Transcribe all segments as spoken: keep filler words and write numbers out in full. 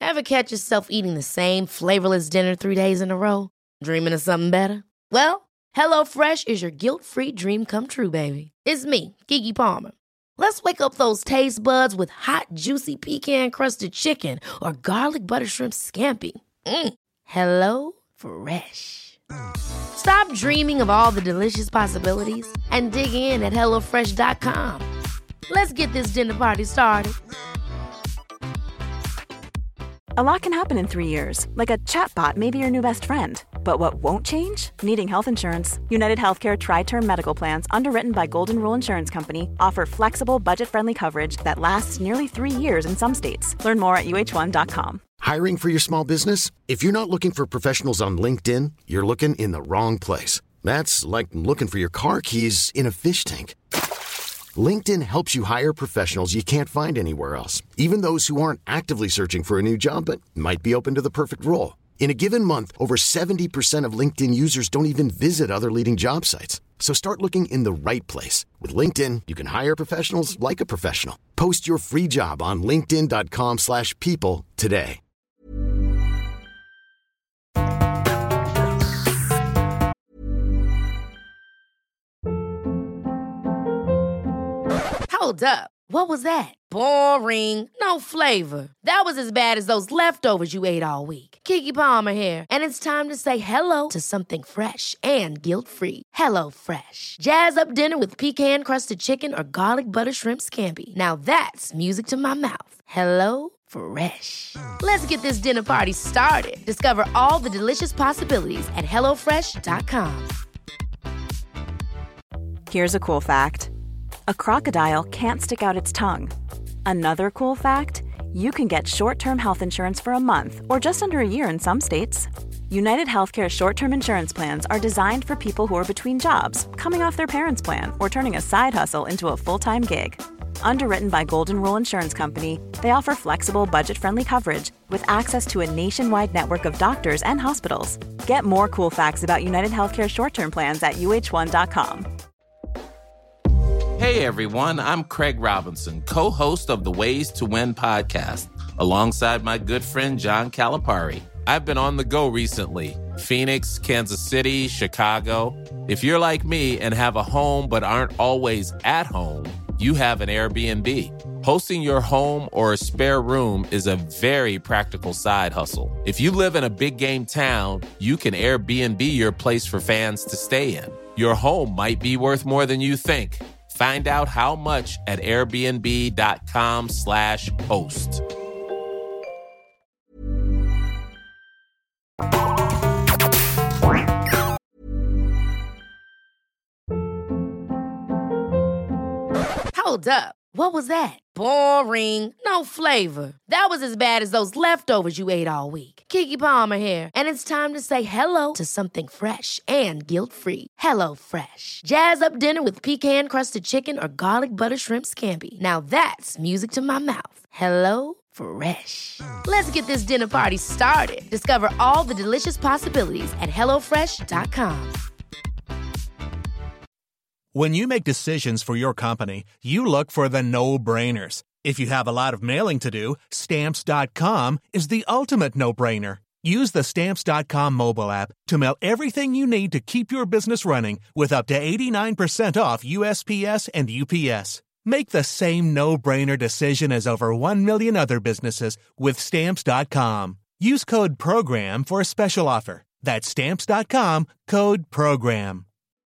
Ever catch yourself eating the same flavorless dinner three days in a row? Dreaming of something better? Well, HelloFresh is your guilt-free dream come true, baby. It's me, Keke Palmer. Let's wake up those taste buds with hot, juicy pecan-crusted chicken or garlic butter shrimp scampi. Mm. Hello Fresh. Stop dreaming of all the delicious possibilities and dig in at hello fresh dot com. Let's get this dinner party started. A lot can happen in three years, like a chatbot may be your new best friend. But what won't change? Needing health insurance. United Healthcare Tri-Term Medical Plans, underwritten by Golden Rule Insurance Company, offer flexible, budget-friendly coverage that lasts nearly three years in some states. Learn more at U H one dot com. Hiring for your small business? If you're not looking for professionals on LinkedIn, you're looking in the wrong place. That's like looking for your car keys in a fish tank. LinkedIn helps you hire professionals you can't find anywhere else, even those who aren't actively searching for a new job but might be open to the perfect role. In a given month, over seventy percent of LinkedIn users don't even visit other leading job sites. So start looking in the right place. With LinkedIn, you can hire professionals like a professional. Post your free job on linkedin dot com slash people today. Hold up. What was that? Boring. No flavor. That was as bad as those leftovers you ate all week. Keke Palmer here, and it's time to say hello to something fresh and guilt-free. Hello Fresh. Jazz up dinner with pecan-crusted chicken or garlic butter shrimp scampi. Now that's music to my mouth. Hello Fresh. Let's get this dinner party started. Discover all the delicious possibilities at hello fresh dot com. Here's a cool fact. A crocodile can't stick out its tongue. Another cool fact, you can get short-term health insurance for a month or just under a year in some states. United Healthcare short-term insurance plans are designed for people who are between jobs, coming off their parents' plan, or turning a side hustle into a full-time gig. Underwritten by Golden Rule Insurance Company, they offer flexible, budget-friendly coverage with access to a nationwide network of doctors and hospitals. Get more cool facts about United Healthcare short-term plans at U H one dot com. Hey everyone, I'm Craig Robinson, co-host of the Ways to Win podcast, alongside my good friend John Calipari. I've been on the go recently. Phoenix, Kansas City, Chicago. If you're like me and have a home but aren't always at home, you have an Airbnb. Hosting your home or a spare room is a very practical side hustle. If you live in a big game town, you can Airbnb your place for fans to stay in. Your home might be worth more than you think. Find out how much at airbnb.com slash host. Hold up. What was that? Boring. No flavor. That was as bad as those leftovers you ate all week. Keke Palmer here, and it's time to say hello to something fresh and guilt-free. Hello Fresh. Jazz up dinner with pecan-crusted chicken or garlic butter shrimp scampi. Now that's music to my mouth. Hello Fresh. Let's get this dinner party started. Discover all the delicious possibilities at hello fresh dot com. When you make decisions for your company, you look for the no-brainers. If you have a lot of mailing to do, Stamps dot com is the ultimate no-brainer. Use the Stamps dot com mobile app to mail everything you need to keep your business running with up to eighty-nine percent off U S P S and U P S. Make the same no-brainer decision as over one million other businesses with Stamps dot com. Use code PROGRAM for a special offer. That's Stamps dot com, code PROGRAM.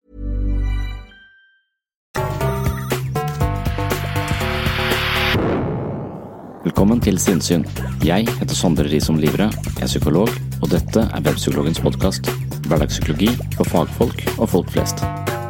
Velkommen til Sinnsyn. Jeg heter Sondre Risom Livre, jeg er psykolog, og dette er Webpsykologens podcast. Hverdagspsykologi for fagfolk og folk flest.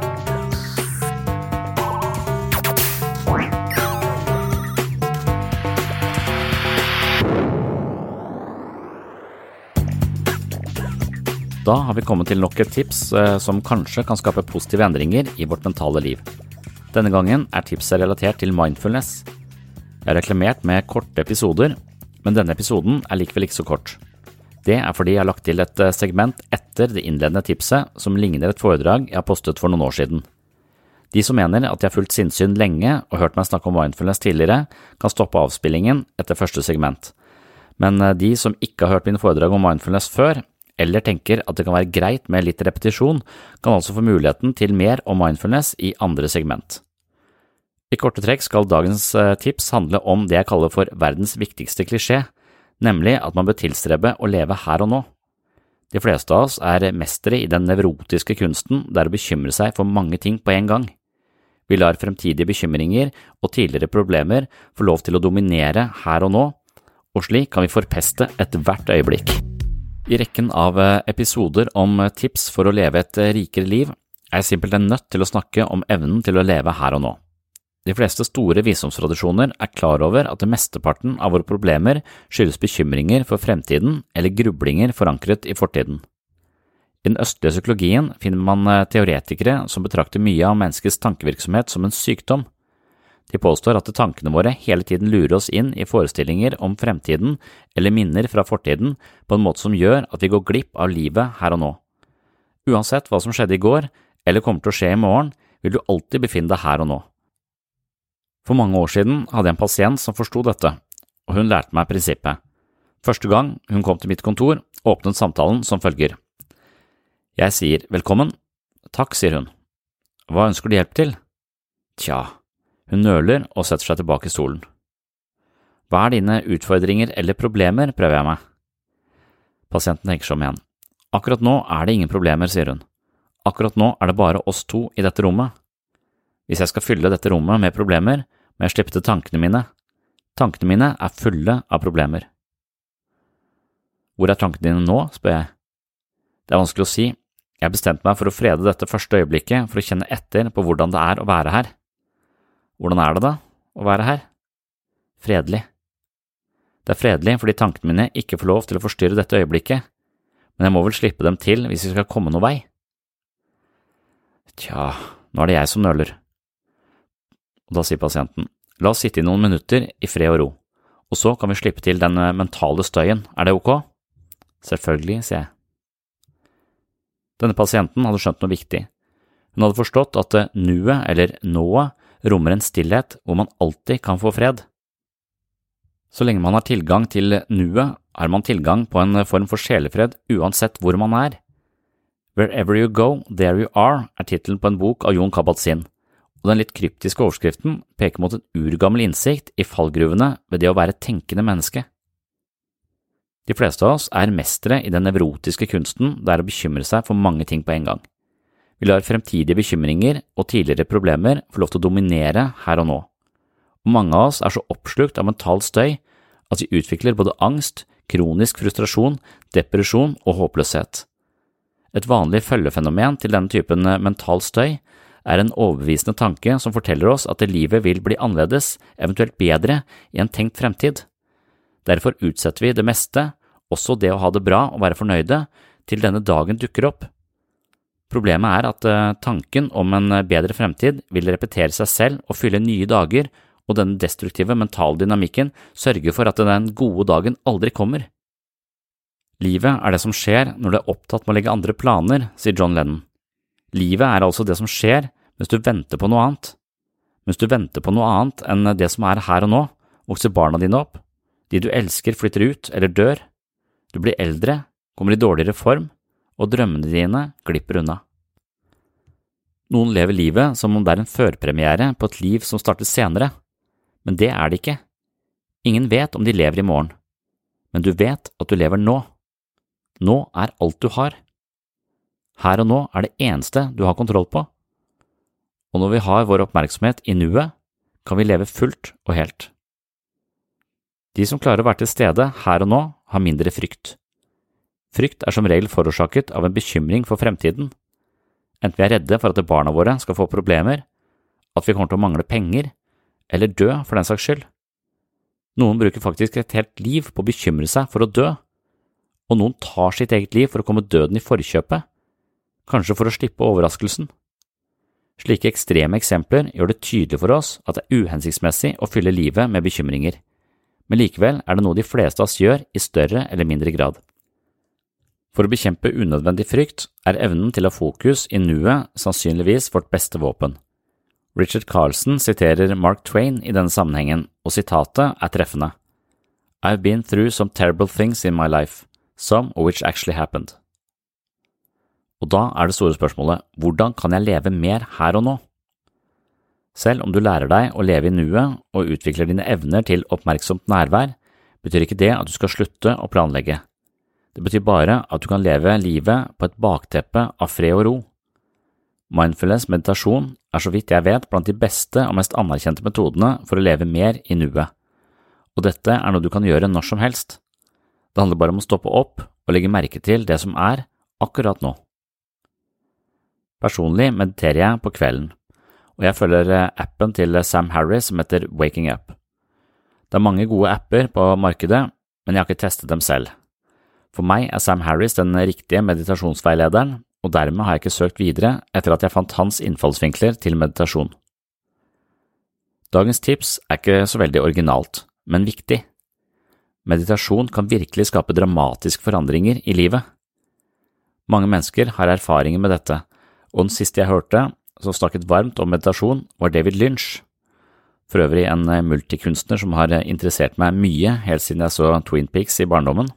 Da har vi kommet til nok et tips eh, som kanskje kan skape positive endringer i vårt mentale liv. Denne gangen er tipset relatert til mindfulness. Jeg har reklamert med korte episoder, men denne episoden er likevel ikke så kort. Det er fordi jeg har lagt til et segment etter det innledende tipset som ligner et foredrag jeg har postet for noen år siden. De som mener at jeg har fulgt sinnssyn lenge og hørt meg snakke om mindfulness tidligere, kan stoppe avspillingen etter første segment. Men de som ikke har hørt mine foredrag om mindfulness før, eller tenker at det kan være greit med litt repetisjon, kan altså få muligheten til mer om mindfulness i andre segment. I korte trekk skal dagens tips handle om det jeg kaller for verdens viktigste klisjé, nemlig at man bør tilstrebe å leve her og nå. De fleste av oss er mestere i den nevrotiske kunsten der å bekymre seg for mange ting på en gang. Vi lar fremtidige bekymringer og tidligere problemer få lov til å dominere her og nå, og slik kan vi forpeste et hvert øyeblikk. I rekken av episoder om tips for å leve et rikere liv er jeg simpelthen nødt til å snakke om evnen til å leve her og nå. De fleste store visdomstradisjoner er klar over at det mesteparten av våre problemer skyldes bekymringer for fremtiden eller grublinger forankret i fortiden. I den østlige psykologien finner man teoretikere som betrakter mye av menneskets tankevirksomhet som en sykdom. De påstår at tankene våre hele tiden lurer oss inn i forestillinger om fremtiden eller minner fra fortiden på en måte som gjør at vi går glipp av livet her og nå. Uansett hva som skjedde i går eller kommer til å skje i morgen, vil du alltid befinne deg her og nå. For mange år siden hadde jeg en pasient som forstod dette, og hun lærte meg prinsippet. Første gang hun kom til mitt kontor, åpnet samtalen som følger. Jeg sier velkommen. Takk, sier hun. Hva ønsker du hjelp til? Tja. Hun nøler og setter seg tilbake i stolen. Hva er dine utfordringer eller problemer, prøver jeg meg. Pasienten tenker seg om igjen. Akkurat nå er det ingen problemer, sier hun. Akkurat nå er det bare oss to i dette rommet. Hvis jeg skal fylle dette rommet med problemer, må jeg slippe til tankene mine. Tankene mine er fulle av problemer. Hvor er tankene dine nå, spør jeg. Det er vanskelig å si. Jeg bestemte meg for å frede dette første øyeblikket for å kjenne etter på hvordan det er å være her. Hvordan er det da, å være her? Fredelig. Det er fredelig fordi tankene mine ikke får lov til å forstyrre dette øyeblikket, men jeg må vel slippe dem til hvis vi skal komme noen vei. Tja, nå er det jeg som nøler. Og da sier pasienten, la oss sitte i noen minutter i fred og ro, og så kan vi slippe til den mentale støyen, er det ok? Selvfølgelig, sier jeg. Denne pasienten hadde skjønt noe viktig. Hun hadde forstått at nuet eller nået rommer en stillhet hvor man alltid kan få fred. Så lenge man har tilgang til nuet, har man tilgang på en form for sjelefred uansett hvor man er. Wherever you go, there you are er titelen på en bok av Jon Kabat-Zinn, og den litt kryptiske overskriften peker mot en urgammel innsikt i fallgruvene ved det å være tenkende menneske. De fleste av oss er mestere i den nevrotiske kunsten der å bekymre seg for mange ting på en gang. Vi lar fremtidige bekymringer og tidligere problemer få lov til å dominere her og nå. Og mange av oss er så oppslukt av mental støy at vi utvikler både angst, kronisk frustrasjon, depresjon og håpløshet. Et vanlig følgefenomen til denne typen mental støy er en overbevisende tanke som forteller oss at livet vil bli annerledes, eventuelt bedre, i en tenkt fremtid. Derfor utsetter vi det meste, også det å ha det bra og være fornøyde, til denne dagen dukker opp. Problemet er at tanken om en bedre fremtid vil repetere seg selv og fylle nye dager, og denne destruktive mentale dynamikken sørger for at den gode dagen aldri kommer. Livet er det som skjer når du er opptatt med å legge andre planer, sier John Lennon. Livet er altså det som skjer mens du venter på noe annet. Mens du venter på noe annet enn det som er her og nå, vokser barna dine opp, de du elsker flytter ut eller dør, du blir eldre, kommer i dårligere form, og drømmene dine glipper unna. Noen lever livet som om det er en førpremiere på et liv som starter senere, men det er det ikke. Ingen vet om de lever i morgen, men du vet at du lever nå. Nå er alt du har. Her og nå er det eneste du har kontroll på. Og når vi har vår oppmerksomhet i nuet, kan vi leve fullt og helt. De som klarer å være til stede her og nå, har mindre frykt. Frykt er som regel forårsaket av en bekymring for fremtiden. Enten vi er redde for at barna våre skal få problemer, at vi kommer til å mangle penger, eller dø for den saks skyld. Noen bruker faktisk et helt liv på å bekymre seg for å dø, og noen tar sitt eget liv for å komme døden i forkjøpet, kanskje for å slippe overraskelsen. Slike ekstreme eksempler gjør det tydelig for oss at det er uhensiktsmessig å fylle livet med bekymringer, men likevel er det noe de fleste av oss gjør i større eller mindre grad. For å bekjempe unødvendig frykt er evnen til å ha fokus i nuet sannsynligvis vårt beste våpen. Richard Carlson siterer Mark Twain i denne sammenhengen, og sitatet er treffende. I've been through some terrible things in my life, some of which actually happened. Og da er det store spørsmålet, hvordan kan jeg leve mer her og nå? Selv om du lærer deg å leve i nuet og utvikler dine evner til oppmerksomt nærvær, betyr ikke det at du skal slutte å planlegge. Det betyr bare at du kan leve livet på et bakteppe av fred og ro. Mindfulness meditasjon er så vidt jeg vet blant de beste og mest anerkjente metodene for å leve mer i nuet. Og dette er noe du kan gjøre når som helst. Det handler bare om å stoppe opp og legge merke til det som er akkurat nå. Personlig mediterer jeg på kvelden, og jeg følger appen til Sam Harris som heter Waking Up. Det er mange gode apper på markedet, men jeg har ikke testet dem selv. For meg er Sam Harris den riktige meditasjonsveilederen, og dermed har jeg ikke søkt videre etter at jeg fant hans innfallsvinkler til meditasjon. Dagens tips er ikke så veldig originalt, men viktig. Meditasjon kan virkelig skape dramatiske forandringer i livet. Mange mennesker har erfaringer med dette, og den siste jeg hørte, som snakket varmt om meditasjon, var David Lynch. For øvrig en multikunstner som har interessert meg mye helt siden jeg så Twin Peaks i barndommen.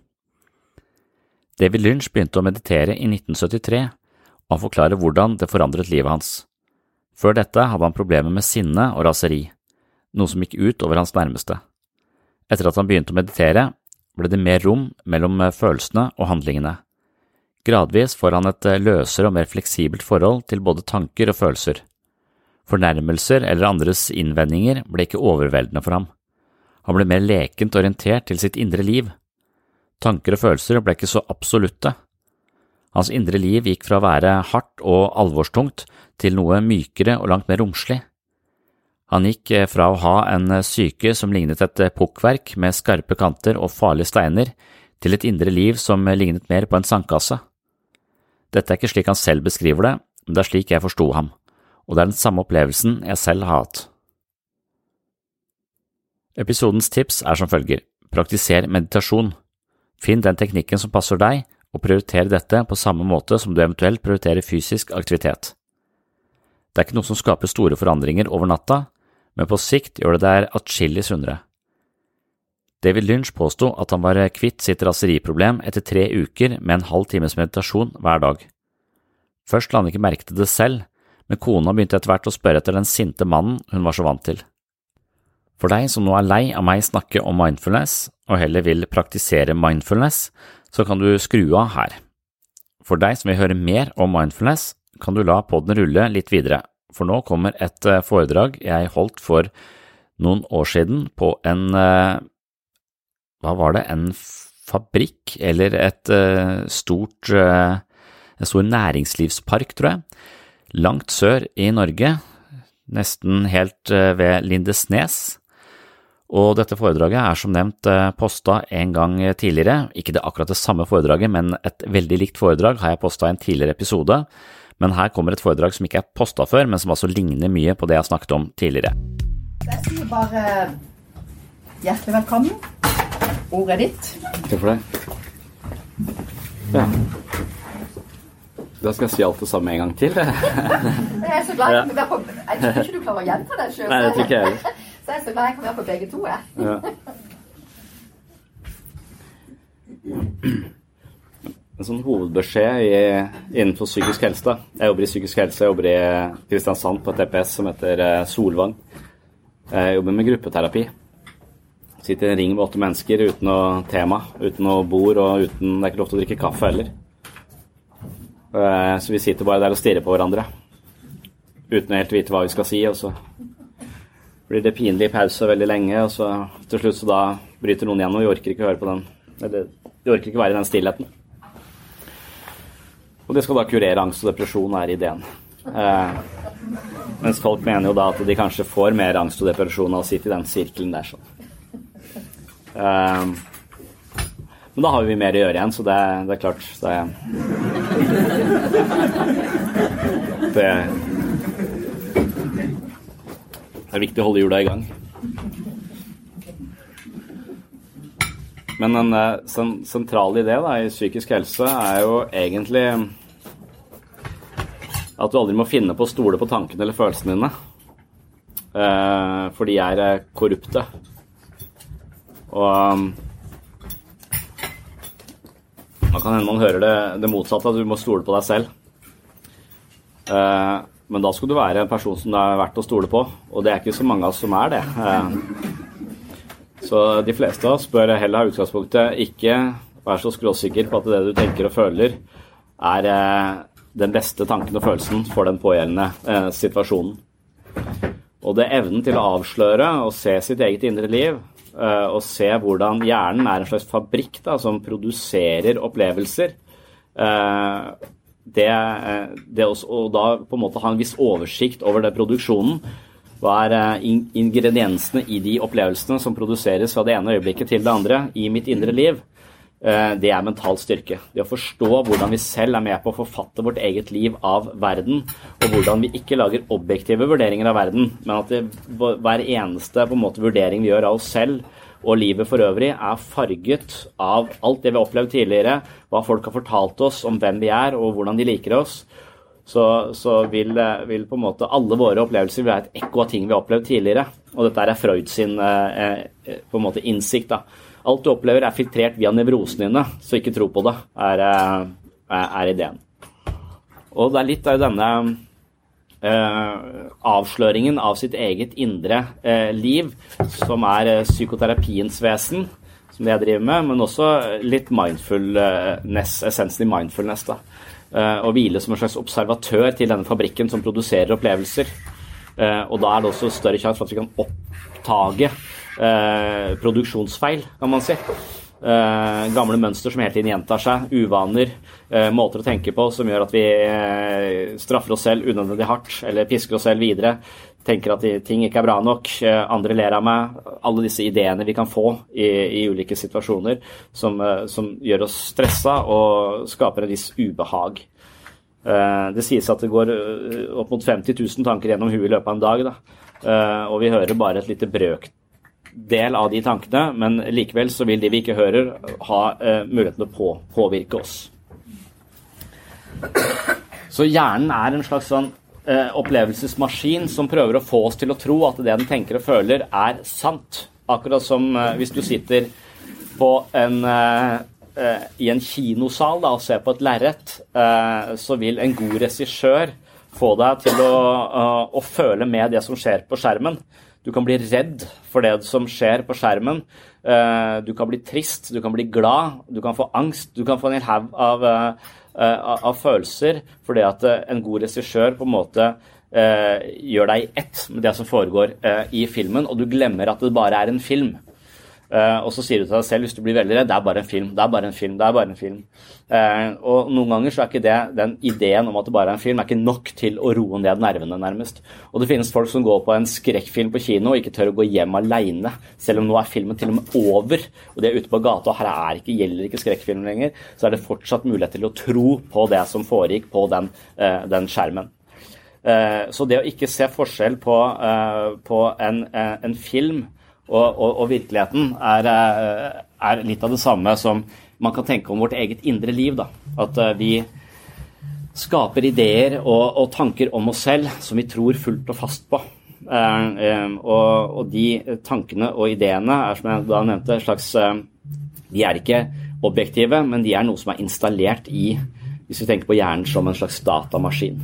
David Lynch begynte å meditere i nitten syttitre, og han forklarer hvordan det forandret livet hans. Før dette hadde han problemer med sinne og raseri, noe som gikk ut over hans nærmeste. Etter at han begynte å meditere, ble det mer rom mellom følelsene og handlingene. Gradvis får han et løsere og mer fleksibelt forhold til både tanker og følelser. Fornærmelser eller andres innvendinger ble ikke overveldende for ham. Han ble mer lekent orientert til sitt indre liv. Tanker og følelser ble ikke så absolutte. Hans indre liv gikk fra å være hardt og alvorstungt til noe mykere og langt mer romslig. Han gikk fra å ha en psyke som lignet et pukkverk med skarpe kanter og farlige steiner, til et indre liv som lignet mer på en sandkasse. Dette er ikke slik han selv beskriver det, men det er slik jeg forstod ham, og det er den samme opplevelsen jeg selv har hatt. Episodens tips er som følger: praktiser meditasjon. Finn den teknikken som passer deg, og prioriter dette på samme måte som du eventuelt prioriterer fysisk aktivitet. Det er ikke noe som skaper store forandringer over natta, men på sikt gjør det deg atskillig sunnere. David Lynch påstod at han var kvitt sitt raseriproblem etter tre uker med en halv times meditasjon hver dag. Først la han ikke merke til det selv, men kona begynte etter hvert å spørre etter den sinte mannen hun var så vant til. For deg som nå er lei av meg snakke om mindfulness, og heller vil praktisere mindfulness, så kan du skru av her. For deg som vil høre mer om mindfulness, kan du la podden rulle litt videre, for nå kommer et foredrag jeg holdt for noen år siden på en, hva var det, en fabrikk eller et stort, en stor næringslivspark, tror jeg, langt sør i Norge, nesten helt ved Lindesnes. Og dette foredraget er som nevnt postet en gang tidligere, ikke det akkurat det samme foredraget, men et veldig likt foredrag har jeg postet i en tidligere episode, men her kommer et foredrag som ikke er postet før, men som altså ligner mye på det jeg snakket om tidligere. Jeg sier bare hjertelig velkommen. Ordet er ditt. Takk for det. Ja. Da skal jeg si alt det samme en gang til. Jeg er så glad jeg, på, jeg tror ikke du klarer å gjenta det selv. Nei, det tror ikke jeg heller. Så jeg er så glad jeg kan være på begge to, jeg. Ja. En sånn hovedbeskjed i, innenfor psykisk helse da. Jeg jobber i psykisk helse, jeg jobber i Kristiansand på et T P S som heter Solvang. Jeg jobber med gruppeterapi. Sitter i en ring med åtte mennesker uten noe tema, uten noe bord, og uten, det er ikke lov til å drikke kaffe heller. Så vi sitter bare der og stirrer på hverandre, uten å helt vite hva vi skal si, og så blir det pinlig pause veldig lenge, og så til slutt så da bryter noen igjen, og vi orker ikke høre på den, eller vi orker ikke være i den stillheten. Og det skal da kurere angst og depresjon, er ideen. Eh, mens folk mener jo da at de kanskje får mer angst og depresjon av å sitte i den sirkelen der sånn. Eh, men da har vi mer å gjøre igjen, så det, det er klart, det er... Det, det er viktig å holde hjula i gang. Men en sånn, sentral idé da, i psykisk helse er jo egentlig at du aldri må finne på å stole på tankene eller følelsene dine. Eh, for de er korrupte. Og Da kan hende man hører det, det motsatte, at du må stole på deg selv. Eh, men da skal du være en person som det er verdt å stole på, og det er ikke så mange av oss som er det. Eh, så de fleste av oss bør heller ha utgangspunktet ikke være så skråsikker på at det du tenker og føler er eh, den beste tanken og følelsen for den pågjeldende eh, situasjonen. Og det er evnen til å avsløre og se sitt eget indre liv, uh, og se hvordan hjernen er en slags fabrikk da, som produserer opplevelser. Uh, det, det også, og da på en måte ha en viss oversikt over det produksjonen. Hva er uh, in- ingrediensene i de opplevelsene som produseres fra det ene øyeblikket til det andre i mitt indre liv? Det er mental styrke. Det å forstå hvordan vi selv er med på å forfatte vårt eget liv av verden, og hvordan vi ikke lager objektive vurderinger av verden, men at det, hver eneste på en måte, vurdering vi gjør av oss selv og livet for øvrig er farget av alt det vi har opplevd tidligere, hva folk har fortalt oss om hvem vi er og hvordan de liker oss. Så, så vil, vil på en måte alle våre opplevelser være et ekko av ting vi har opplevd tidligere. Og dette er Freud sin eh, på en måte innsikt da. Alt du opplever er filtrert via nevrosene dine, så ikke tro på det, er, er, er ideen. Og det er litt av denne eh, avsløringen av sitt eget indre eh, liv, som er eh, psykoterapiens vesen, som det jeg driver med, men også litt mindfulness, essensen i mindfulness da. Eh, og hvile som en slags observatør til denne fabrikken som produserer opplevelser. Eh, og da er det også større sjanse for at vi kan oppdage Eh, produksjonsfeil, kan man si. Eh, gamle mønster som hele tiden gjentar seg, uvaner, eh, måter å tenke på som gjør at vi eh, straffer oss selv unødvendig hardt, eller pisker oss selv videre, tenker at ting ikke er bra nok, eh, andre ler av meg, alle disse ideene vi kan få i, i ulike situasjoner som, eh, som gjør oss stressa og skaper en viss ubehag. Eh, det sies at det går opp mot femti tusen tanker gjennom huet i løpet av en dag, da. Eh, og vi hører bare et lite brøk del av de tankene, men likevel så vil de vi ikke hører ha uh, muligheten til å på, påvirke oss. Så hjernen er en slags sånn uh, opplevelsesmaskin som prøver å få oss til å tro at det den tenker og føler er sant. Akkurat som uh, hvis du sitter på en, uh, uh, i en kinosal da, og ser på et lerret, uh, så vil en god regissør få deg til å, uh, å føle med det som skjer på skjermen. Du kan bli redd for det som skjer på skjermen. Du kan bli trist, du kan bli glad, du kan få angst, du kan få en hel haug av, av, av følelser, fordi at en god regissør på en måte gjør deg i ett med det som foregår i filmen, og du glemmer at det bare er en film. Uh, og så sier du til deg selv, hvis du blir veldig redd, det er bare en film, det er bare en film, det er bare en film. Uh, og noen ganger så er ikke det, den ideen om at det bare er en film, er ikke nok til å roe ned nervene nærmest. Og det finnes folk som går på en skrekkfilm på kino og ikke tør å gå hjem alene, selv om nå er filmen til og med over, og det er ute på gata, og her er ikke, gjelder ikke skrekkfilm lenger, så er det fortsatt mulighet til å tro på det som foregikk på den, uh, den skjermen. Uh, så det å ikke se forskjell på, uh, på en, uh, en film Og, og, og virkeligheten er, er litt av det samme som man kan tenke om vårt eget indre liv. Da. At vi skaper ideer og, og tanker om oss selv som vi tror fullt og fast på. Eh, eh, og, og de tankene og ideene er, som jeg da nevnte, slags, eh, de er ikke objektive, men de er noe som er installert i, hvis vi tenker på hjernen som en slags datamaskin.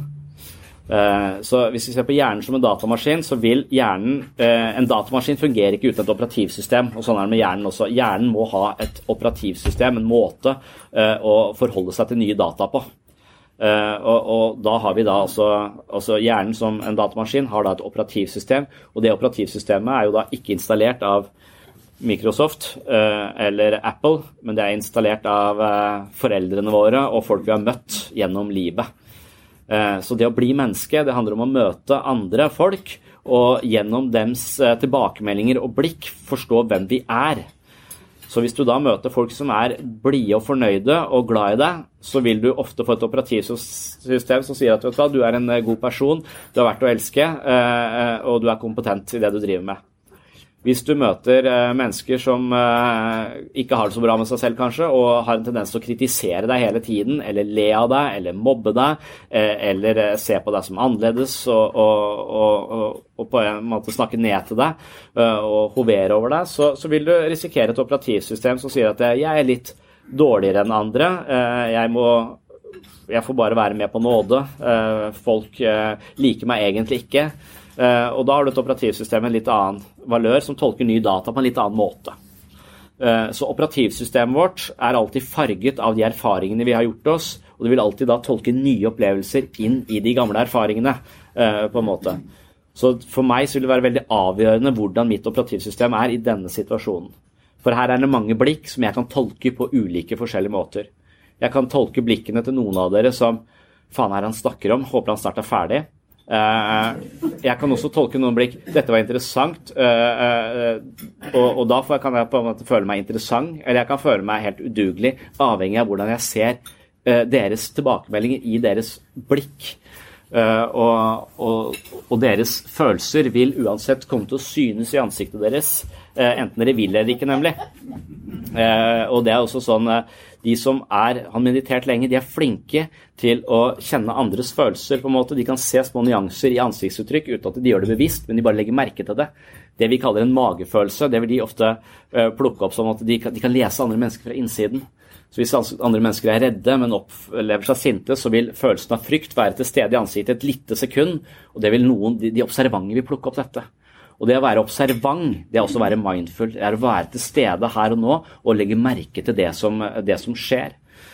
Så hvis vi ser på hjernen som en datamaskin, så vil hjernen, en datamaskin fungerer ikke uten et operativsystem, og sånn er det med hjernen også. Hjernen må ha et operativsystem, en måte å forholde seg til nye data på. Og, og da har vi da altså, altså hjernen som en datamaskin har da et operativsystem, og det operativsystemet er jo da ikke installert av Microsoft eller Apple, men det er installert av foreldrene våre og folk vi har møtt gjennom livet. Så det å bli menneske, det handler om å møte andre folk, og gjennom dems tilbakemeldinger og blikk forstå hvem vi er. Så hvis du da møter folk som er blide og fornøyde og glad i deg, så vil du ofte få et operativsystem som sier at vet du, hva, du er en god person, du er verdt å elske, og du er kompetent i det du driver med. Hvis du møter eh, mennesker som eh, ikke har det så bra med seg selv kanskje, og har en tendens til å kritisere deg hele tiden, eller le av deg, eller mobbe deg, eh, eller eh, se på deg som annerledes, og, og, og, og, og på en måte snakke ned til deg, eh, og hovere over deg, så, så vil du risikere et operativsystem som sier at jeg er litt dårligere enn andre. Jeg må jeg får bare være med på nåde. Folk liker meg egentlig ikke. Og da har du et operativsystem med en litt annen valør som tolker ny data på en litt annen måte. Så operativsystemet vårt er alltid farget av de erfaringene vi har gjort oss, og det vil alltid da tolke nye opplevelser inn i de gamle erfaringene på en måte. Så for meg så vil det være veldig avgjørende hvordan mitt operativsystem er i denne situasjonen. For her er det mange blikk som jeg kan tolke på ulike forskjellige måter. Jeg kan tolke blikkene til noen av dere som, faen er han snakker om, håper han snart er ferdig. Jeg kan også tolke noen blikk, dette var interessant, og, og da kan jeg på en måte føle meg interessant, eller jeg kan føle meg helt udugelig, avhengig av hvordan jeg ser deres tilbakemeldinger i deres blikk. Og, og, og deres følelser vil uansett komme til å synes i ansiktet deres, enten dere vil eller ikke nemlig. Og det er også sånn, de som er, har meditert lenge, de er flinke til å kjenne andres følelser på en måte. De kan se små nyanser i ansiktsuttrykk uten at de gjør det bevisst, men de bare legger merke til det. Det vi kaller en magefølelse, det vil de ofte plukke opp som at de kan, de kan lese andre mennesker fra innsiden. Så hvis andre mennesker er redde, men opplever seg sinte, så vil følelsen av frykt være til stede i ansiktet et lite sekund, og det vil noen, de, de observange vil plukke opp dette. Og det å være observant, det er også å være mindful, det er å være til stede her og nå, og legge merke til det som, det som skjer.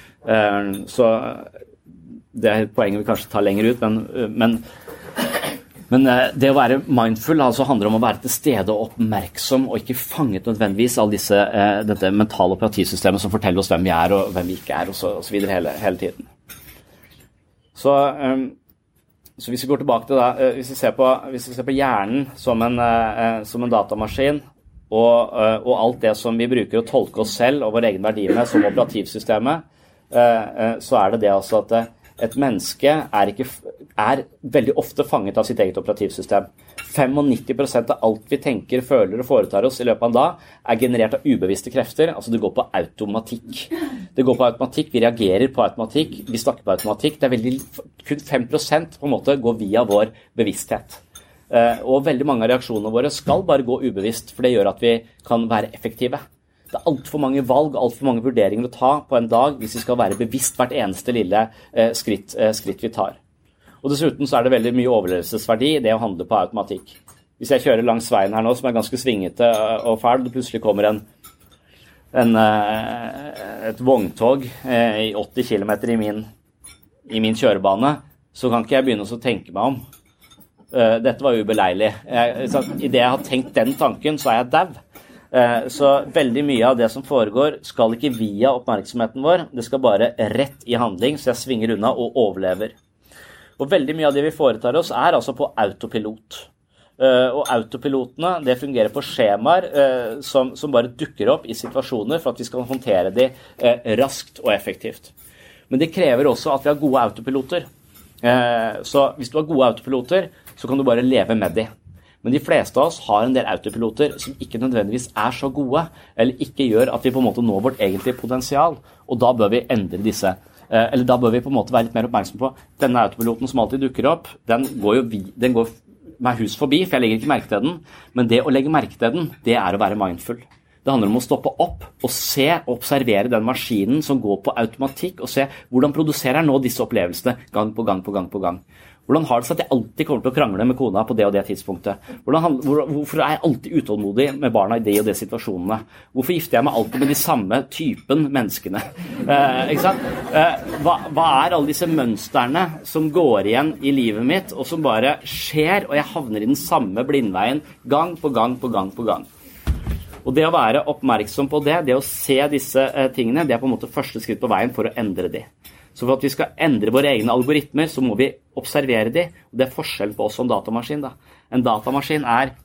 Så det er et poeng vi kanskje tar lenger ut, men, men, men det å være mindful altså handler om å være til stede og oppmerksom, og ikke fanget nødvendigvis av disse, dette mentale operativsystemet som forteller oss hvem vi er og hvem vi ikke er, og så, og så videre hele, hele tiden. Så... Så hvis vi går tilbake til det, hvis vi ser på, hvis vi ser på hjernen som en, som en datamaskin, og, og alt det som vi bruker å tolke oss selv og vår egen verdi med som operativsystemet, så er det det altså at et menneske er, ikke, er veldig ofte fanget av sitt eget operativsystem. nittio-fem prosent av alt vi tenker, føler og foretar oss i løpet av en dag er generert av ubevisste krefter, altså det går på automatikk. Det går på automatikk, vi reagerer på automatikk, vi snakker på automatikk, det er veldig, kun fem prosent på en måte går via vår bevissthet. Og veldig mange av reaksjonene våre skal bare gå ubevisst, for det gjør at vi kan være effektive. Det er alt for mange valg, alt for mange vurderinger å ta på en dag hvis vi skal være bevisst hvert eneste lille eh, skritt, eh, skritt vi tar. Og dessuten så er det veldig mye overlevelsesverdi i det å handle på automatikk. Hvis jeg kjører langs veien her nå, som er ganske svingete og fæl, og plutselig kommer en, en, et vogntog eh, i åtti kilometer i min, i min kjørebane, så kan ikke jeg begynne å tenke meg om. Uh, dette var ubeleilig. Jeg, så, I det jeg har tenkt den tanken, så er jeg dau. Så veldig mye av det som foregår skal ikke via oppmerksomheten vår, det skal bare rett i handling, så jeg svinger unna og overlever. Og veldig mye av det vi foretar oss er altså på autopilot. Og autopilotene, det fungerer på skjemaer som, som bare dukker opp i situasjoner for at vi skal håndtere de raskt og effektivt. Men det krever også at vi har gode autopiloter. Så hvis du har gode autopiloter, så kan du bare leve med de. Men de fleste av oss har en del autopiloter som ikke nødvendigvis er så gode, eller ikke gjør at vi på en måte når vårt egentlige potensial, og da bør vi endre disse. Eller da bør vi på en måte være litt mer oppmerksom på denne autopiloten som alltid dukker opp, den går jo vi, den går meg hus forbi, for jeg legger ikke merke til den, men det å legge merke til den, det er å være mindful. Det handler om å stoppe opp og se og observere den maskinen som går på automatikk, og se hvordan produserer nå disse opplevelsene gang på gang på gang på gang. Hvordan har det seg at jeg alltid kommer til å krangle med kona på det og det tidspunktet? Hvordan, hvor, hvorfor er jeg alltid utålmodig med barna i det og det situasjonene? Hvorfor gifter jeg meg alltid med de samme typen menneskene? Eh, ikke sant? Eh, hva, hva er alle disse mønsterne som går igjen i livet mitt, og som bare skjer, og jeg havner i den samme blindveien gang på gang på gang på gang? Og det å være oppmerksom på det, det å se disse eh, tingene, det er på en måte første skritt på veien for å endre de. Så for at vi skal endre våre egne algoritmer, så må vi observere de, og det er forskjell på oss som datamaskin. Da. En datamaskin er,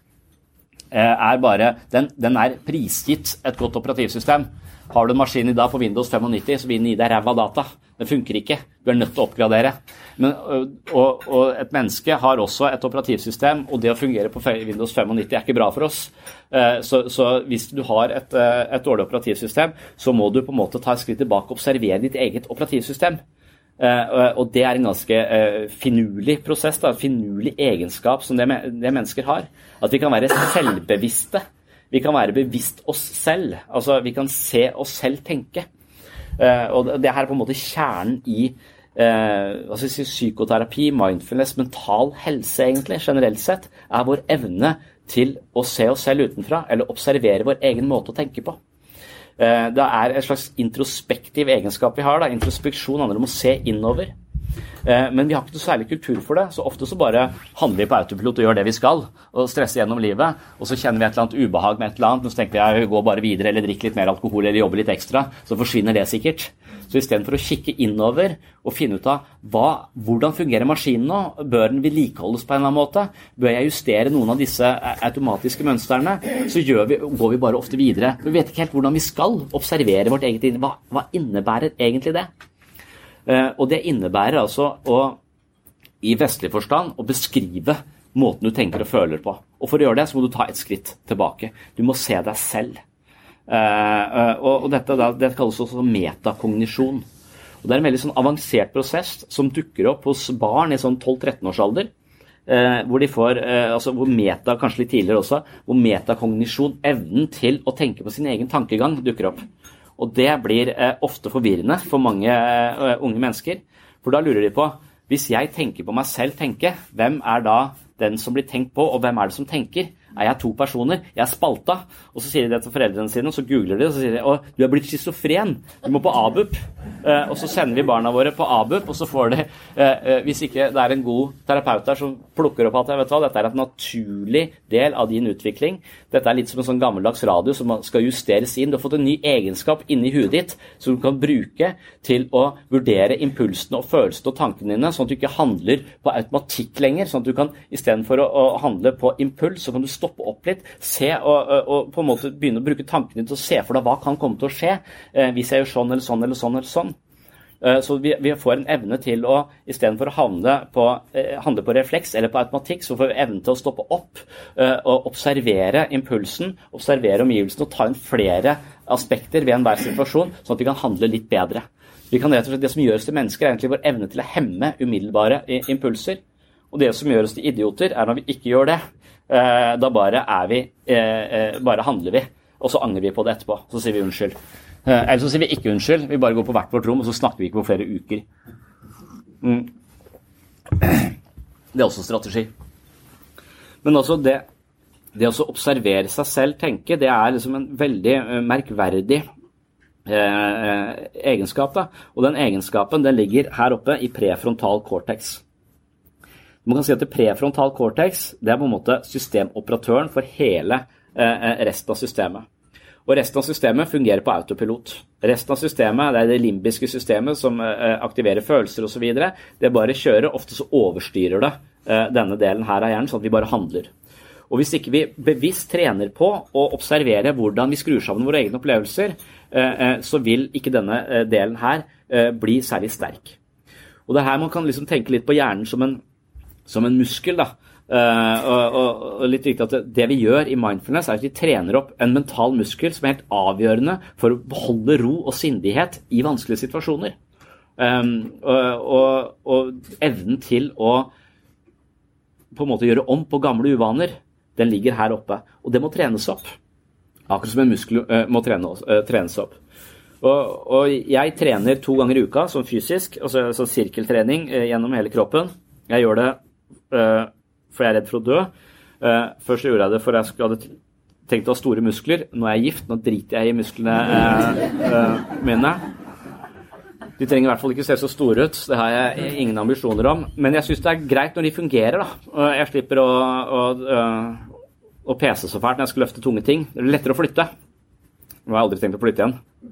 er bare, den, den er prisgitt et godt operativsystem. Har du en maskin i dag på Windows nittio-fem, så vil den gi deg ræva data. Det funker ikke. Du er nødt til å oppgradere. Men, og, og et menneske har også et operativsystem, og det å fungere på Windows nittio-fem er ikke bra for oss. Så, så hvis du har et, et dårlig operativsystem, så må du på en måte ta et skritt tilbake og observere ditt eget operativsystem. Og det er en ganske finurlig prosess, da, en finurlig egenskap som det, det mennesker har. At vi kan være selvbevisste. Vi kan være bevisst oss selv, altså vi kan se oss selv tenke. Uh, og det her er på en måte kjernen i uh, altså, psykoterapi, mindfulness, mental helse egentlig, generelt sett, er vår evne til å se oss selv utenfra, eller observere vår egen måte å tenke på. Uh, det er en slags introspektiv egenskap vi har. Da. Introspeksjon handler om å se innover. Men vi har ikke noe særlig kultur for det, så ofte så bare handler vi på autopilot og gjør det vi skal, og stresser gjennom livet, og så kjenner vi et eller annet ubehag med et eller annet, og så tenker vi at vi går bare videre, eller drikker litt mer alkohol, eller jobber litt ekstra, så forsvinner det sikkert. Så i stedet for å kikke innover og finne ut av hva, hvordan fungerer maskinen nå, bør den vedlikeholdes på en eller annen måte, bør jeg justere noen av disse automatiske mønstrene, så gjør vi, går vi bare ofte videre. Vi vet ikke helt hvordan vi skal observere vårt eget inne. Hva, hva innebærer egentlig det? Uh, og det innebærer altså å, i vestlig forstand, å beskrive måten du tenker og føler på. Og for å gjøre det, så må du ta et skritt tilbake. Du må se deg selv. Uh, uh, og, og dette, det kalles også metakognisjon. Og det er en veldig sånn avansert prosess som dukker opp hos barn i sånn tolv-tretten års alder, uh, hvor de får, uh, altså hvor meta, kanskje litt tidligere også, hvor metakognisjon, evnen til å tenke på sin egen tankegang, dukker opp. Og det blir eh, ofte forvirrende for mange eh, unge mennesker, for da lurer de på, hvis jeg tenker på meg selv tenke, hvem er da den som blir tenkt på, og hvem er det som tenker? Er jeg to personer? Jeg er spalta. Og så sier de det til foreldrene sine, og så googler de, og så sier de, å, du er blitt schizofren, du må på A B U P. Eh, og så sender vi barna våre på A B U P, og så får de, eh, hvis ikke det er en god terapeut der som plukker opp at, vet du hva, dette er et naturlig del av din utvikling. Dette er litt som en sånn gammeldags radio som skal justeres inn. Du har fått en ny egenskap inni huet ditt, som du kan bruke til å vurdere impulsene og følelsene og tankene dine, sånn at du ikke handler på automatikk lenger, sånn at du kan, i stedet for å, å handle på impuls, så kan du stoppe opp litt, se og, og, og på en måte begynne å bruke tankene til å se for deg hva kan komme til å skje eh, hvis jeg gjør sånn eller sånn eller sånn eller sånn. Eh, så vi, vi får en evne til å, i stedet for å handle på, eh, handle på refleks eller på automatikk, så får vi evnen til å stoppe opp eh, og observere impulsen, observere omgivelsen og ta inn flere aspekter ved enhver situasjon, sånn at vi kan handle litt bedre. Vi kan rett og slett, det som gjør oss til mennesker er egentlig vår evne til å hemme umiddelbare impulser, og det som gjør oss til idioter er når vi ikke gjør det. Eh, da bare er vi, eh, bare handler vi, og så angrer vi på det etterpå, så sier vi unnskyld. Eh, eller så sier vi ikke unnskyld, vi bare går på hvert vårt rom, og så snakker vi ikke på flere uker. Mm. Det er også strategi. Men også det, det å observere seg selv tenke, det er liksom en veldig merkverdig eh, egenskap, da. Og den egenskapen, den ligger her oppe i prefrontal cortex. Man kan si at det prefrontal cortex, det er på en måte systemoperatøren for hele eh, resten av systemet. Og resten av systemet fungerer på autopilot. Resten av systemet, det er det limbiske systemet som eh, aktiverer følelser og så videre. Det bare kjører, ofte så overstyrer det eh, denne delen her av hjernen, sånn at vi bare handler. Og hvis ikke vi bevisst trener på å observere hvordan vi skrur sammen våre egne opplevelser, eh, eh, så vil ikke denne eh, delen her eh, bli særlig sterk. Og det her man kan liksom tenke litt på hjernen som en som en muskel da, uh, og, og, og litt viktig at det, det vi gjør i mindfulness er at vi trener opp en mental muskel som er helt avgjørende for å beholde ro og sindighet i vanskelige situasjoner. Um, og, og, og evnen til å på en måte gjøre om på gamle uvaner, den ligger her oppe, og det må trenes opp. Akkurat som en muskel uh, må trene, uh, trenes opp. Og, og jeg trener to ganger i uka som fysisk, altså, altså sirkeltrening uh, gjennom hele kroppen. Jeg gjør det Uh, for jeg er redd for å dø. Uh, først gjorde jeg det for jeg hadde tenkt å ha store muskler. Nå er jeg gift, nå driter jeg i musklene uh, uh, mine. De trenger i hvert fall ikke se så store ut, det har jeg ingen ambisjoner om. Men jeg synes det er greit når de fungerer da. Uh, jeg slipper å, å, uh, å pese så fælt når jeg skal løfte tunge ting. Det er lettere å flytte. Nå har jeg aldri tenkt å flytte igjen.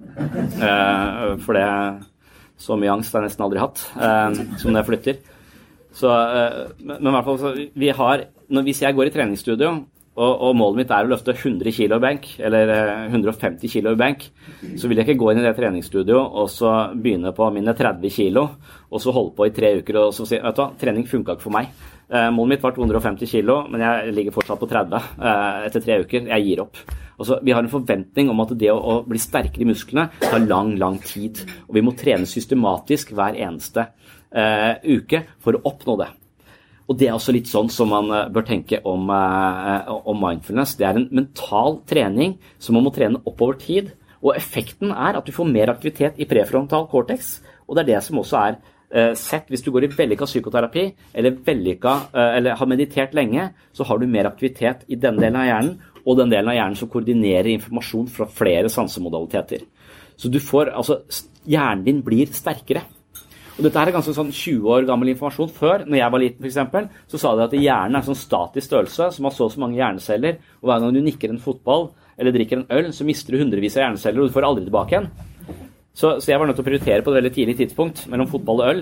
Uh, for det så mye angst har jeg nesten aldri hatt uh, som når jeg flytter. Så, men i hvert fall, så vi har, når, hvis jeg går i treningsstudio, og, og målet mitt er å løfte hundre kilo i benk, eller hundre og femti kilo i benk, så vil jeg ikke gå inn i det treningsstudio, og så begynne på mine tretti kilo, og så holde på i tre uker, og så si, vet du hva, trening funket ikke for meg. Eh, målet mitt var to hundre og femti kilo, men jeg ligger fortsatt på tretti eh, etter tre uker. Jeg gir opp. Altså, vi har en forventning om at det å, å bli sterkere i musklene tar lang, lang tid, og vi må trene systematisk hver eneste Uh, uke for å oppnå det. Og det er også litt sånn som man uh, bør tenke om, uh, om mindfulness. Det er en mental trening som man må trene opp over tid, Og effekten er at du får mer aktivitet i prefrontal cortex, og det er det som også er eh, sett hvis du går i vellykket psykoterapi, eller, vellykket, eh, eller har meditert lenge, så har du mer aktivitet i den delen av hjernen, og den delen av hjernen som koordinerer informasjon fra flere sansemodaliteter. Så du får, altså, hjernen din blir sterkere. Og dette her er ganske sånn tjue år gammel informasjon. Før, når jeg var liten for eksempel, så sa de at hjernen er en sånn statisk størrelse, som har så og så mange hjerneceller, og hver gang du nikker en fotball, eller drikker en øl, så mister du hundrevis av hjerneceller, og du får aldri tilbake igjen. Så, så jeg var nødt til å prioritere på et veldig tidlig tidspunkt, mellom fotball og øl.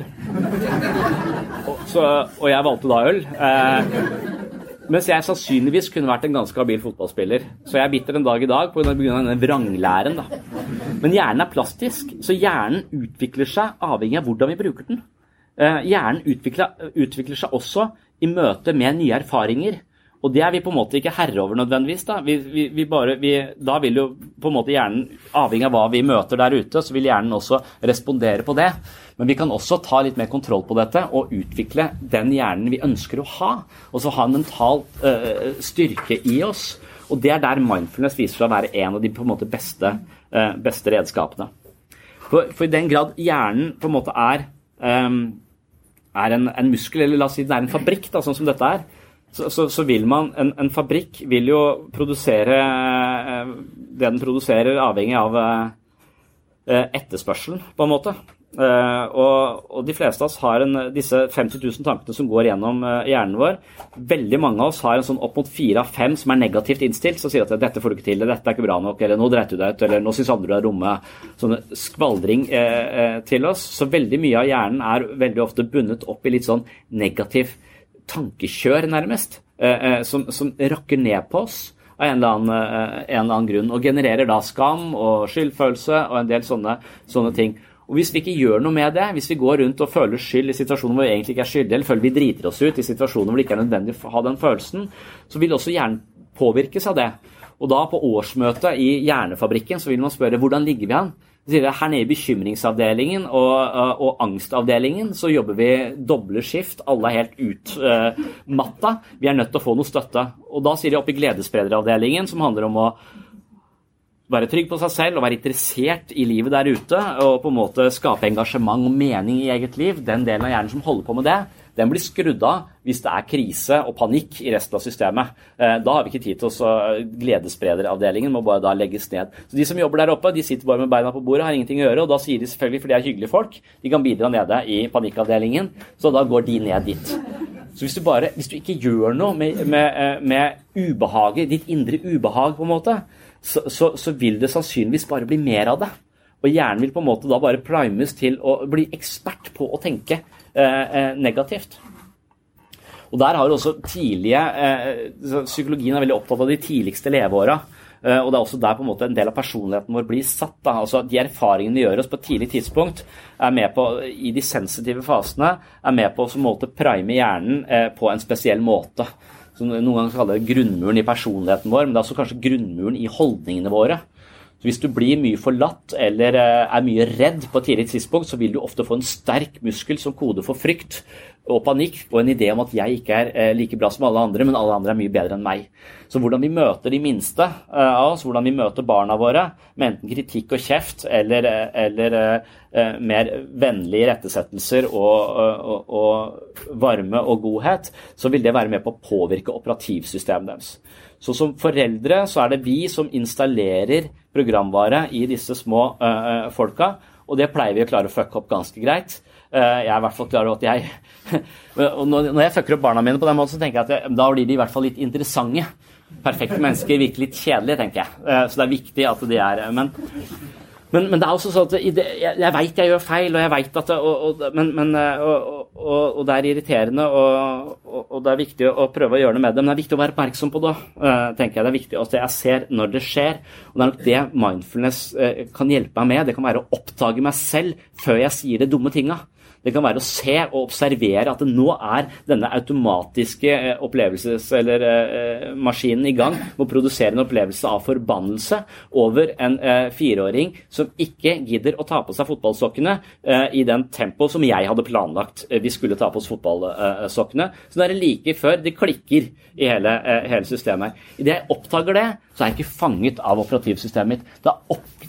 Og, så, og jeg valgte da øl. Eh, mens jeg sannsynligvis kunne vært en ganske habil fotballspiller. Så jeg er bitter en dag i dag på grunn av denne vranglæren da. Men hjernen er plastisk, så hjernen utvikler seg avhengig av hvordan vi bruker den. Eh, hjernen utvikler, utvikler seg også i møte med nye erfaringer. Og det er vi på en måte ikke herre over nødvendigvis. Da. Vi, vi, vi bare, vi, da vil jo på en måte hjernen, avhengig av hva vi møter der ute, så vil hjernen også respondere på det. Men vi kan også ta litt mer kontroll på dette og utvikle den hjernen vi ønsker å ha. Og så ha en mental uh, styrke i oss. Og det er der mindfulness viser seg å være en av de på en måte beste, uh, beste redskapene. For, for i den grad hjernen på en måte er, um, er en, en muskel, eller la oss si det er en fabrikk, da, sånn som dette er, Så, så, så vil man, en, en fabrikk vil jo produsere eh, det den produserer avhengig av eh, etterspørselen, på en måte. Eh, og, og de fleste av oss har en, disse femti tusen tankene som går gjennom eh, hjernen vår. Veldig mange av oss har en sånn opp mot fire av fem som er negativt innstilt, som sier at dette får du ikke til, dette er ikke bra nok, eller nå dreit du deg ut, eller nå synes andre du er romme. Sånne skvaldring eh, til oss. Så veldig mye av hjernen er veldig ofte bundet opp i litt sånn negativ tankekjør nærmest, eh, som, som rakker ned på oss av en eller, annen, eh, en eller annen grunn, og genererer da skam og skyldfølelse og en del sånne, sånne ting. Og hvis vi ikke gjør noe med det, hvis vi går rundt og føler skyld i situasjoner hvor vi egentlig ikke er skyldige, eller føler vi driter oss ut i situasjoner hvor det ikke er nødvendig å ha den følelsen, så vil også hjernen påvirkes av det. Og da på årsmøtet i hjernefabrikken så vil man spørre, hvordan ligger vi an? Her nede i bekymringsavdelingen og, og, og angstavdelingen så jobber vi doble skift, alle er helt utmatta, uh, vi er nødt til å få noe støtte. Og da sier de opp i gledessprederavdelingen, som handler om å være trygg på seg selv og være interessert i livet der ute, og på en måte skape engasjement og mening i eget liv. Den delen av hjernen som holder på med det, den blir skrudd av hvis det er krise og panikk i resten av systemet. Da har vi ikke tid til å gledessprederavdelingen, må bare da legges ned. Så de som jobber der oppe, de sitter bare med beina på bordet, har ingenting å gjøre, og da sier de selvfølgelig, for de er hyggelige folk, de kan bidra nede i panikkavdelingen, så da går de ned dit. Så hvis du, bare, hvis du ikke gjør noe med, med, med ubehaget, ditt indre ubehag på en måte, så, så, så vil det sannsynligvis bare bli mer av det. Og hjernen vil på en måte da bare primes til å bli ekspert på å tenke eh, negativt. Og der har jo også tidlige, eh, psykologien er veldig opptatt av de tidligste leveåra, eh, og det er også der på en måte en del av personligheten vår blir satt. Da. Altså de erfaringene vi gjør oss på et tidlig tidspunkt, er med på, i de sensitive fasene, er med på å en måte prime hjernen eh, på en spesiell måte. Som noen ganger kaller det grunnmuren i personligheten vår, men det er også kanskje grunnmuren i holdningene våre. Så hvis du blir mye forlatt eller er mye redd på et tidlig tidspunkt, så vil du ofte få en sterk muskel som kode for frykt og panikk, og en idé om at jeg ikke er like bra som alle andre, men alle andre er mye bedre enn meg. Så hvordan vi møter de minste av oss, hvordan vi møter barna våre, med enten kritikk og kjeft, eller, eller uh, mer vennlige rettesettelser og, og, og varme og godhet, så vil det være med på å påvirke operativsystemet deres. Så som foreldre så er det vi som installerer programvare i disse små uh, folka, og det pleier vi å klare å fucke opp ganske greit. Uh, jeg er i hvert fall klar over at jeg, og når, når jeg fucker opp barna mine på den måten, så tenker jeg at jeg, da blir de i hvert fall litt interessante. Perfekte mennesker virker litt kjedelige, tenker jeg. Uh, så det er viktig at de er, men... Men, men det er også sånn at det, jeg, jeg vet jeg gjør feil, og jeg vet at det, og, og, men, men, og, og, og det er irriterende, og, og, og det er viktig å prøve å gjøre noe med det, men det er viktig å være oppmerksom på det, uh, tenker jeg. Det er viktig at jeg ser når det skjer, og det er nok det mindfulness uh, kan hjelpe meg med. Det kan være å oppdage meg selv før jeg sier det dumme tinga. Det kan være å se og observere at det nå er denne automatiske opplevelses- eller eh, maskinen i gang med å produsere en opplevelse av forbannelse over en eh, fireåring som ikke gidder å ta på seg fotballsokkene eh, i den tempo som jeg hadde planlagt eh, vi skulle ta på oss fotballsokkene. Så det er like før det klikker i hele, eh, hele systemet. I det jeg oppdager det, så er jeg ikke fanget av operativsystemet mitt. Da opp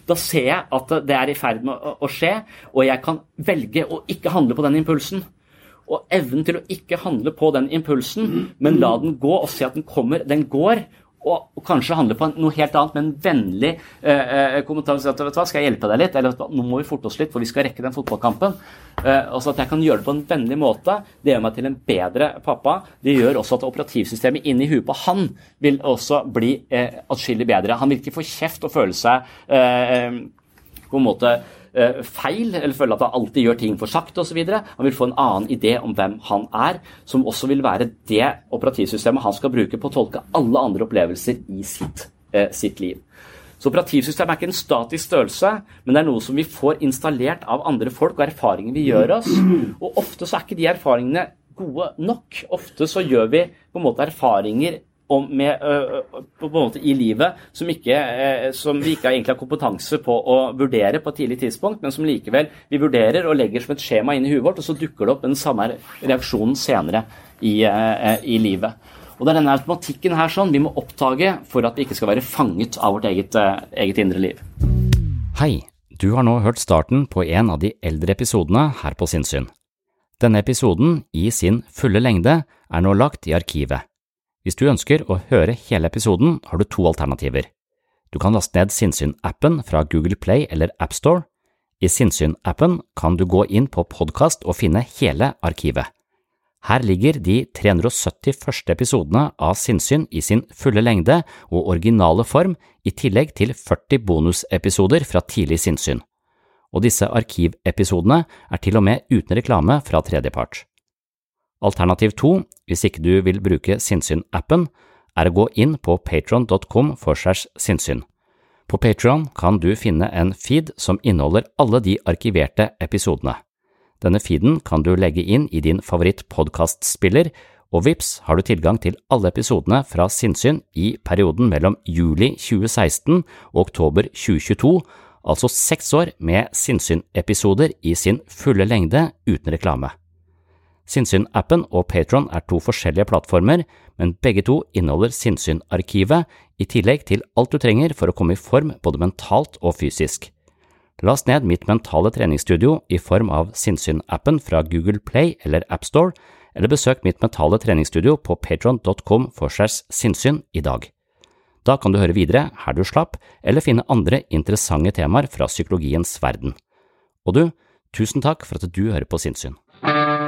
da ser jeg at det er i ferd med å, å skje, og jeg kan velge å ikke handle på den impulsen. Og evnen til å ikke handle på den impulsen, men la den gå og se at den kommer, den går, og, og kanskje handle på noe helt annet, med en vennlig eh, kommentar, så at, vet du hva, skal jeg hjelpe deg litt, eller vet du hva, nå må vi forte oss litt, for vi skal rekke den fotballkampen, eh, og så at jeg kan gjøre det på en vennlig måte, det gjør meg til en bedre pappa, det gjør også at operativsystemet inne i huet på han vil også bli eh, atskillig bedre, han vil ikke få kjeft og føle seg eh, på en måte feil, eller føle at han alltid gjør ting for sakte og så videre. Han vil få en annen idé om hvem han er, som også vil være det operativsystemet han skal bruke på å tolke alle andre opplevelser i sitt, eh, sitt liv. Så operativsystemet er ikke en statisk størrelse, men det er noe som vi får installert av andre folk og erfaringer vi gjør oss. Og ofte så er ikke de erfaringene gode nok. Ofte så gjør vi på en måte erfaringer om med, uh, på en måte i livet som, ikke, uh, som vi ikke egentlig har kompetanse på å vurdere på et tidlig tidspunkt, men som likevel vi vurderer og legger som et skjema inn i huet vårt, og så dukker det opp den samme reaksjonen senere i, uh, i livet. Og det er denne automatikken her sånn vi må oppdage for at vi ikke skal være fanget av vårt eget, uh, eget indre liv. Hei, du har nå hørt starten på en av de eldre episodene her på Sinnsyn. Denne episoden i sin fulle lengde er nå lagt i arkivet. Hvis du ønsker å høre hele episoden, har du to alternativer. Du kan laste ned Sinnsyn-appen fra Google Play eller App Store. I Sinnsyn-appen kan du gå inn på podcast og finne hele arkivet. Her ligger de tre hundre sytti første episodene av Sinnsyn i sin fulle lengde og originale form, i tillegg til førti bonusepisoder fra tidlig Sinnsyn. Og disse arkivepisodene er til og med uten reklame fra tredjepart. Alternativ to, hvis ikke du vil bruke Sinnsyn-appen, er å gå inn på patreon punktum com slash sinnssyn. På Patreon kan du finne en feed som inneholder alle de arkiverte episodene. Denne feeden kan du legge inn i din favoritt-podcastspiller, og vips har du tilgang til alle episodene fra Sinnsyn i perioden mellom juli tjue seksten og oktober tjue tjueto, altså seks år med Sinnsyn-episoder i sin fulle lengde uten reklame. Sinnsyn-appen og Patreon er to forskjellige plattformer, men begge to inneholder Sinnsyn-arkivet, i tillegg til alt du trenger for å komme i form både mentalt og fysisk. Last ned mitt mentale treningsstudio i form av Sinnsyn-appen fra Google Play eller App Store, eller besøk mitt mentale treningsstudio på patreon punktum com slash sinnssyn i dag. Da kan du høre videre her du slapp, eller finne andre interessante temaer fra psykologiens verden. Og du, tusen takk for at du hører på Sinnsyn.